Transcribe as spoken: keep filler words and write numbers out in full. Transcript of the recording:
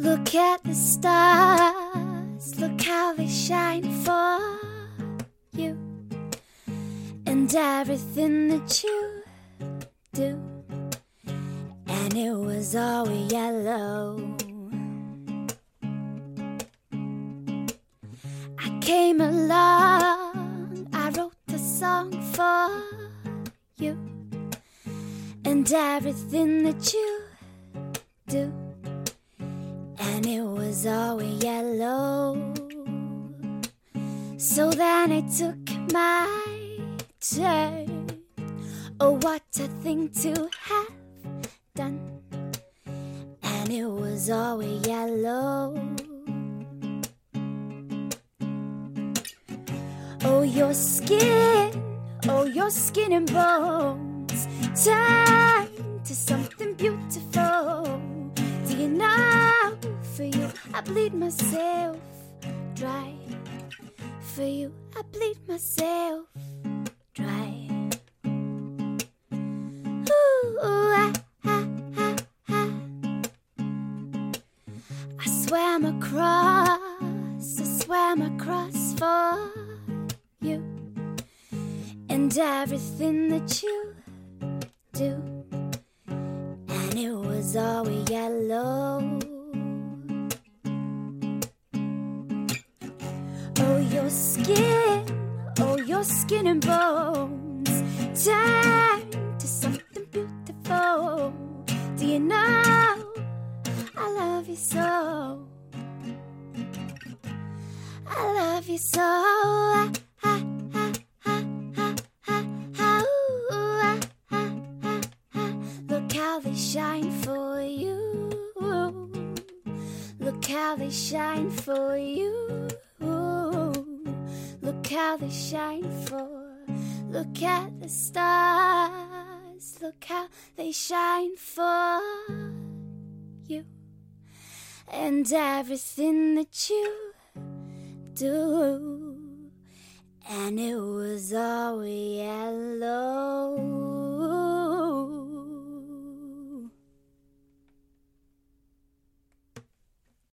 Look at the stars, look how they shine for you, and everything that you do, and it was all yellow. I came along, I wrote the song for you, and everything that you do, and it was all yellow. So then I took my turn. Oh, what a thing to have done. And it was all yellow. Oh, your skin, oh, your skin and bones turn to something beautiful. Do you know, for you I bleed myself dry. For you I bleed myself dry. Ooh, ah, ah, ah, ah. I swam across, I swam across for you, and everything that you do, and it was all yellow. Oh, your skin, oh, your skin and bones turn to something beautiful. Do you know I love you so? I love you so. Ah, ah, ah, ah, ah, ah, ah, ooh, ah, ah, ah, ah. Look how they shine for you. Look how they shine for you. Look how they shine for. Look at the stars. Look how they shine for you, and everything that you do, and it was all yellow.